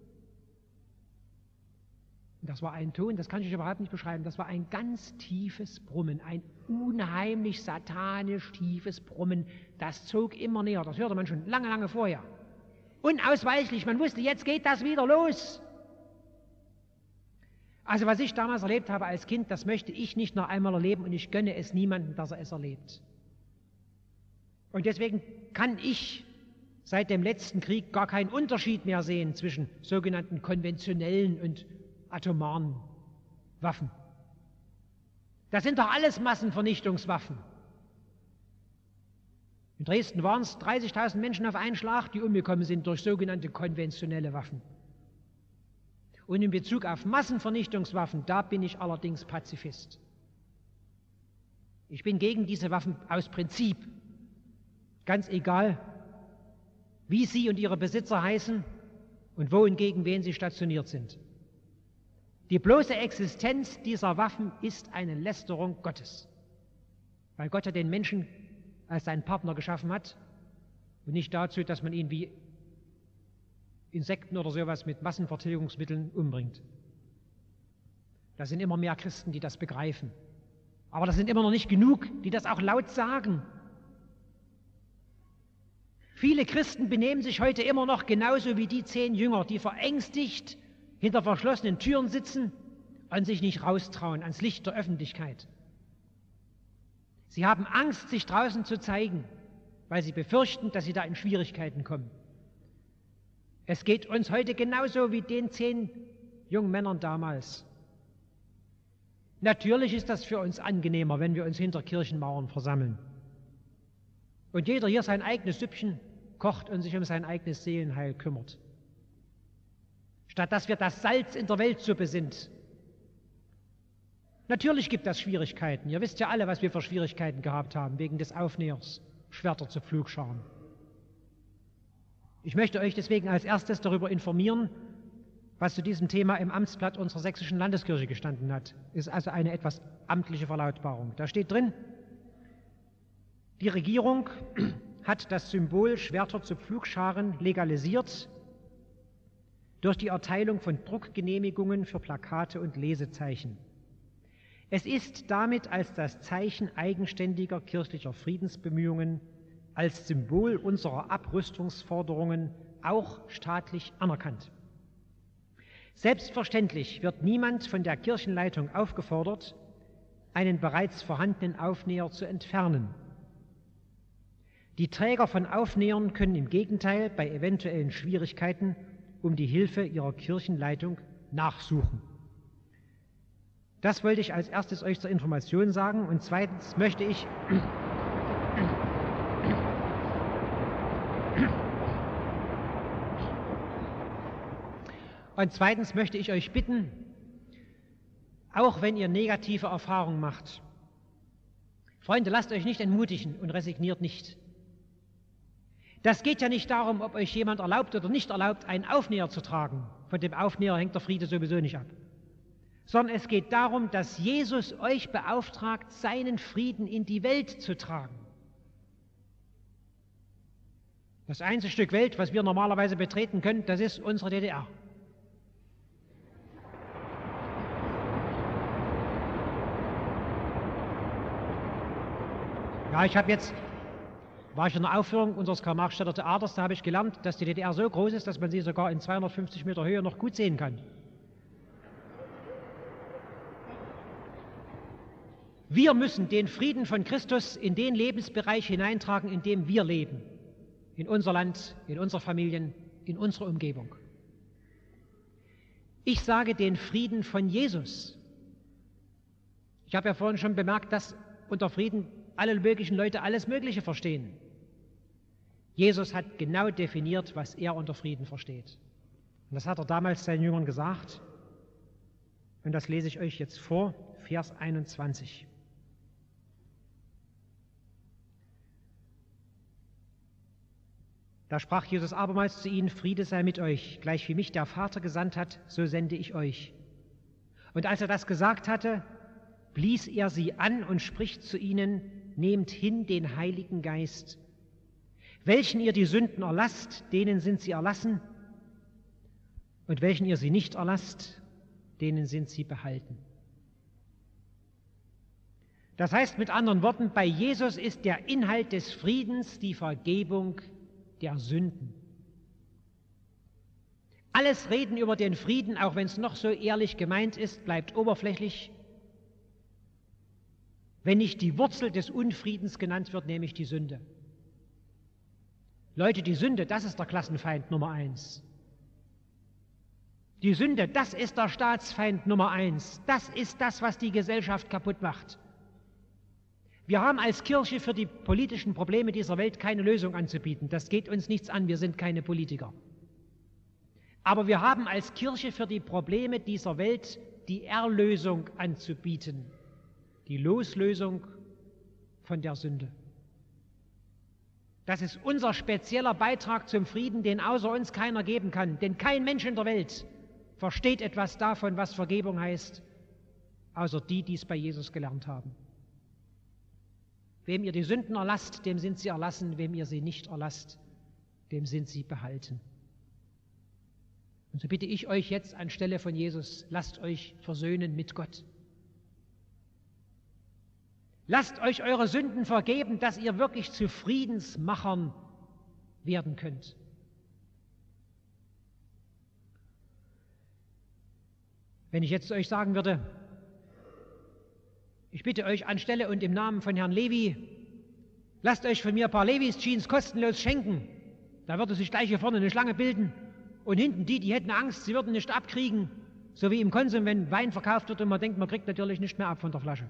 Speaker 3: Und das war ein Ton, das kann ich überhaupt nicht beschreiben, das war ein ganz tiefes Brummen, ein unheimlich satanisch tiefes Brummen. Das zog immer näher, das hörte man schon lange, lange vorher. Unausweichlich, man wusste, jetzt geht das wieder los. Also was ich damals erlebt habe als Kind, das möchte ich nicht noch einmal erleben und ich gönne es niemandem, dass er es erlebt. Und deswegen kann ich seit dem letzten Krieg gar keinen Unterschied mehr sehen zwischen sogenannten konventionellen und atomaren Waffen. Das sind doch alles Massenvernichtungswaffen. In Dresden waren es dreißigtausend Menschen auf einen Schlag, die umgekommen sind durch sogenannte konventionelle Waffen. Und in Bezug auf Massenvernichtungswaffen, da bin ich allerdings Pazifist. Ich bin gegen diese Waffen aus Prinzip, ganz egal, wie sie und ihre Besitzer heißen und wo und gegen wen sie stationiert sind. Die bloße Existenz dieser Waffen ist eine Lästerung Gottes, weil Gott ja den Menschen als seinen Partner geschaffen hat und nicht dazu, dass man ihn wie Insekten oder sowas mit Massenvertilgungsmitteln umbringt. Da sind immer mehr Christen, die das begreifen. Aber das sind immer noch nicht genug, die das auch laut sagen. Viele Christen benehmen sich heute immer noch genauso wie die zehn Jünger, die verängstigt hinter verschlossenen Türen sitzen und sich nicht raustrauen ans Licht der Öffentlichkeit. Sie haben Angst, sich draußen zu zeigen, weil sie befürchten, dass sie da in Schwierigkeiten kommen. Es geht uns heute genauso wie den zehn jungen Männern damals. Natürlich ist das für uns angenehmer, wenn wir uns hinter Kirchenmauern versammeln. Und jeder hier sein eigenes Süppchen kocht und sich um sein eigenes Seelenheil kümmert. Statt dass wir das Salz in der Weltsuppe sind. Natürlich gibt es Schwierigkeiten. Ihr wisst ja alle, was wir für Schwierigkeiten gehabt haben, wegen des Aufnähers Schwerter zu Pflugscharen. Ich möchte euch deswegen als erstes darüber informieren, was zu diesem Thema im Amtsblatt unserer sächsischen Landeskirche gestanden hat. Ist also eine etwas amtliche Verlautbarung. Da steht drin, die Regierung hat das Symbol Schwerter zu Pflugscharen legalisiert durch die Erteilung von Druckgenehmigungen für Plakate und Lesezeichen. Es ist damit als das Zeichen eigenständiger kirchlicher Friedensbemühungen, als Symbol unserer Abrüstungsforderungen auch staatlich anerkannt. Selbstverständlich wird niemand von der Kirchenleitung aufgefordert, einen bereits vorhandenen Aufnäher zu entfernen. Die Träger von Aufnähern können im Gegenteil bei eventuellen Schwierigkeiten um die Hilfe ihrer Kirchenleitung nachsuchen. Das wollte ich als erstes euch zur Information sagen. Und zweitens möchte ich und zweitens möchte ich euch bitten, auch wenn ihr negative Erfahrungen macht, Freunde, lasst euch nicht entmutigen und resigniert nicht. Das geht ja nicht darum, ob euch jemand erlaubt oder nicht erlaubt, einen Aufnäher zu tragen. Von dem Aufnäher hängt der Friede sowieso nicht ab. Sondern es geht darum, dass Jesus euch beauftragt, seinen Frieden in die Welt zu tragen. Das einzige Stück Welt, was wir normalerweise betreten können, das ist unsere D D R. Ja, ich habe jetzt, war ich in der Aufführung unseres Karl-Marx-Städter Theaters, da habe ich gelernt, dass die D D R so groß ist, dass man sie sogar in zweihundertfünfzig Meter Höhe noch gut sehen kann. Wir müssen den Frieden von Christus in den Lebensbereich hineintragen, in dem wir leben. In unser Land, in unsere Familien, in unsere Umgebung. Ich sage den Frieden von Jesus. Ich habe ja vorhin schon bemerkt, dass unter Frieden alle möglichen Leute alles Mögliche verstehen. Jesus hat genau definiert, was er unter Frieden versteht. Und das hat er damals seinen Jüngern gesagt. Und das lese ich euch jetzt vor, Vers einundzwanzig. Da sprach Jesus abermals zu ihnen, Friede sei mit euch, gleich wie mich der Vater gesandt hat, so sende ich euch. Und als er das gesagt hatte, blies er sie an und spricht zu ihnen, nehmt hin den Heiligen Geist. Welchen ihr die Sünden erlasst, denen sind sie erlassen, und welchen ihr sie nicht erlasst, denen sind sie behalten. Das heißt mit anderen Worten, bei Jesus ist der Inhalt des Friedens die Vergebung der Sünden. Alles Reden über den Frieden, auch wenn es noch so ehrlich gemeint ist, bleibt oberflächlich, wenn nicht die Wurzel des Unfriedens genannt wird, nämlich die Sünde. Leute, die Sünde, das ist der Klassenfeind Nummer eins. Die Sünde, das ist der Staatsfeind Nummer eins. Das ist das, was die Gesellschaft kaputt macht. Wir haben als Kirche für die politischen Probleme dieser Welt keine Lösung anzubieten. Das geht uns nichts an, wir sind keine Politiker. Aber wir haben als Kirche für die Probleme dieser Welt die Erlösung anzubieten, die Loslösung von der Sünde. Das ist unser spezieller Beitrag zum Frieden, den außer uns keiner geben kann. Denn kein Mensch in der Welt versteht etwas davon, was Vergebung heißt, außer die, die es bei Jesus gelernt haben. Wem ihr die Sünden erlasst, dem sind sie erlassen, wem ihr sie nicht erlasst, dem sind sie behalten. Und so bitte ich euch jetzt anstelle von Jesus, lasst euch versöhnen mit Gott. Lasst euch eure Sünden vergeben, dass ihr wirklich zu Friedensmachern werden könnt. Wenn ich jetzt zu euch sagen würde, ich bitte euch anstelle und im Namen von Herrn Levi, lasst euch von mir ein paar Levis-Jeans kostenlos schenken, da würde sich gleich hier vorne eine Schlange bilden und hinten die, die hätten Angst, sie würden nicht abkriegen, so wie im Konsum, wenn Wein verkauft wird und man denkt, man kriegt natürlich nicht mehr ab von der Flasche.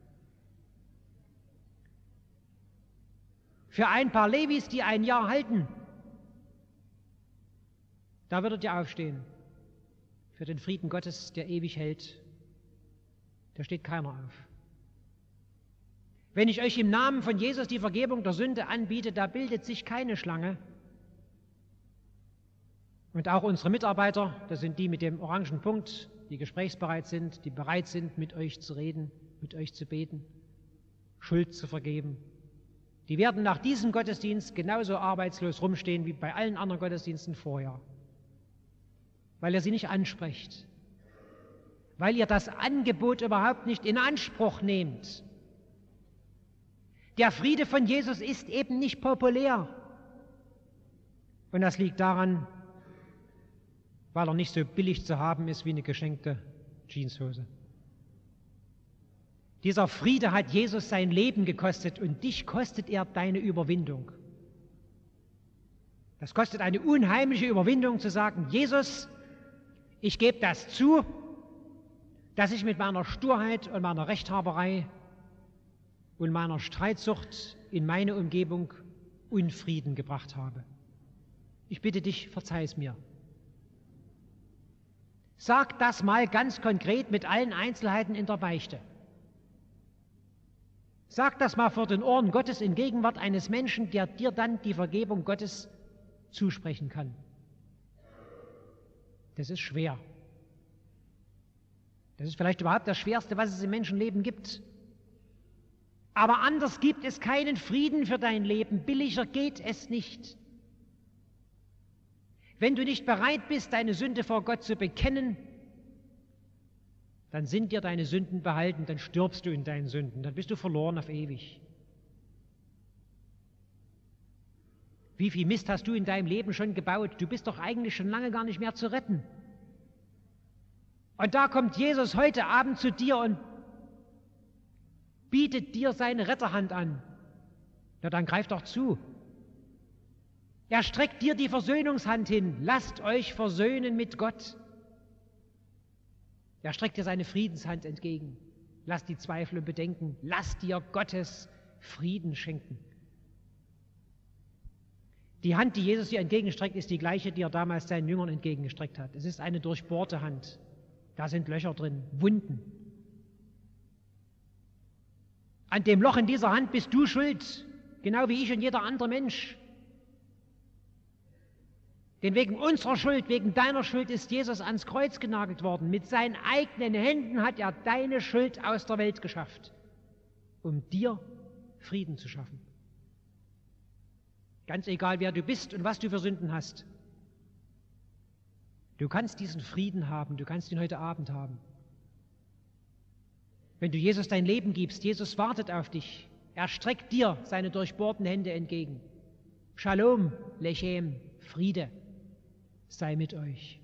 Speaker 3: Für ein paar Levis, die ein Jahr halten, da würdet ihr aufstehen. Für den Frieden Gottes, der ewig hält, da steht keiner auf. Wenn ich euch im Namen von Jesus die Vergebung der Sünde anbiete, da bildet sich keine Schlange. Und auch unsere Mitarbeiter, das sind die mit dem orangen Punkt, die gesprächsbereit sind, die bereit sind, mit euch zu reden, mit euch zu beten, Schuld zu vergeben. Die werden nach diesem Gottesdienst genauso arbeitslos rumstehen wie bei allen anderen Gottesdiensten vorher, weil ihr sie nicht ansprecht, weil ihr das Angebot überhaupt nicht in Anspruch nehmt. Der Friede von Jesus ist eben nicht populär. Und das liegt daran, weil er nicht so billig zu haben ist wie eine geschenkte Jeanshose. Dieser Friede hat Jesus sein Leben gekostet und dich kostet er deine Überwindung. Das kostet eine unheimliche Überwindung zu sagen, Jesus, ich gebe das zu, dass ich mit meiner Sturheit und meiner Rechthaberei und meiner Streitsucht in meine Umgebung Unfrieden gebracht habe. Ich bitte dich, verzeih es mir. Sag das mal ganz konkret mit allen Einzelheiten in der Beichte. Sag das mal vor den Ohren Gottes in Gegenwart eines Menschen, der dir dann die Vergebung Gottes zusprechen kann. Das ist schwer. Das ist vielleicht überhaupt das Schwerste, was es im Menschenleben gibt. Aber anders gibt es keinen Frieden für dein Leben. Billiger geht es nicht. Wenn du nicht bereit bist, deine Sünde vor Gott zu bekennen, dann sind dir deine Sünden behalten, dann stirbst du in deinen Sünden, dann bist du verloren auf ewig. Wie viel Mist hast du in deinem Leben schon gebaut? Du bist doch eigentlich schon lange gar nicht mehr zu retten. Und da kommt Jesus heute Abend zu dir und bietet dir seine Retterhand an. Na, dann greif doch zu. Er streckt dir die Versöhnungshand hin. Lasst euch versöhnen mit Gott. Er streckt dir seine Friedenshand entgegen. Lass die Zweifel und Bedenken. Lass dir Gottes Frieden schenken. Die Hand, die Jesus dir entgegenstreckt, ist die gleiche, die er damals seinen Jüngern entgegengestreckt hat. Es ist eine durchbohrte Hand. Da sind Löcher drin, Wunden. An dem Loch in dieser Hand bist du schuld, genau wie ich und jeder andere Mensch. Denn wegen unserer Schuld, wegen deiner Schuld ist Jesus ans Kreuz genagelt worden. Mit seinen eigenen Händen hat er deine Schuld aus der Welt geschafft, um dir Frieden zu schaffen. Ganz egal, wer du bist und was du für Sünden hast. Du kannst diesen Frieden haben, du kannst ihn heute Abend haben. Wenn du Jesus dein Leben gibst, Jesus wartet auf dich. Er streckt dir seine durchbohrten Hände entgegen. Shalom, Lechem, Friede sei mit euch.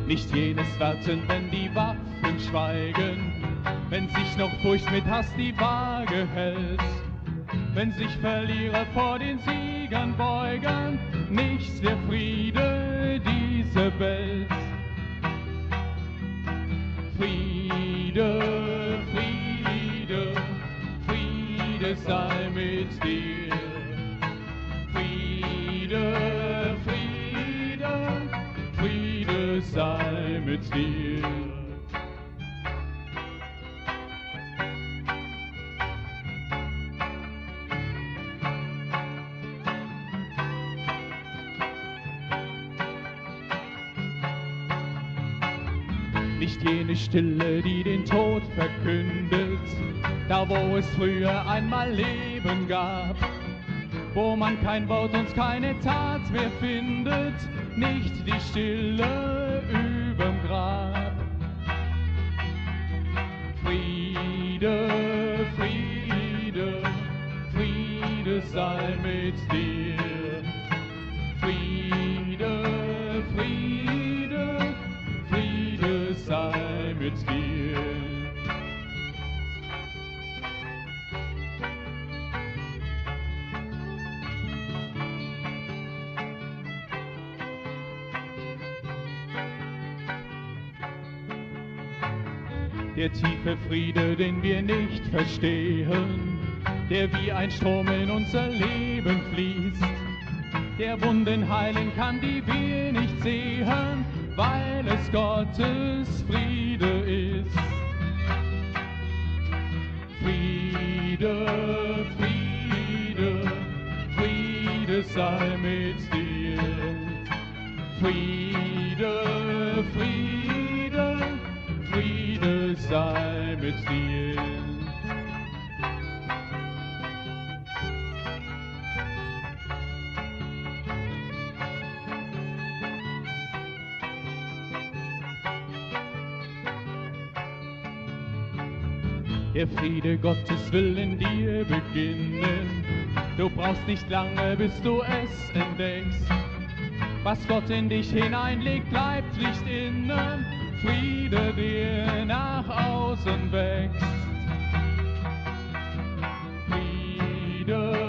Speaker 4: Nicht jenes Warten, wenn die Waffen schweigen, wenn sich noch Furcht mit Hass die Waage hält, wenn sich Verlierer vor den Siegern beugen, nichts der Friede diese Welt. Friede, Friede, Friede sei mit dir. Friede, Friede, Friede sei mit dir. Nicht jene Stille, die den Tod verkündet, da wo es früher einmal Leben gab, wo man kein Wort und keine Tat mehr findet, nicht die Stille überm Grab. Friede, Friede, Friede sei mit dir. Friede, Friede, Friede sei mit dir. Der tiefe Friede, den wir nicht verstehen, der wie ein Strom in unser Leben fließt, der Wunden heilen kann, die wir nicht sehen, weil es Gottes Friede ist. Friede, Friede, Friede sei mit dir. Friede, Friede, Friede sei mit dir. Der Friede Gottes will in dir beginnen. Du brauchst nicht lange, bis du es entdeckst. Was Gott in dich hineinlegt, bleibt nicht innen. Friede, der nach außen wächst. Friede,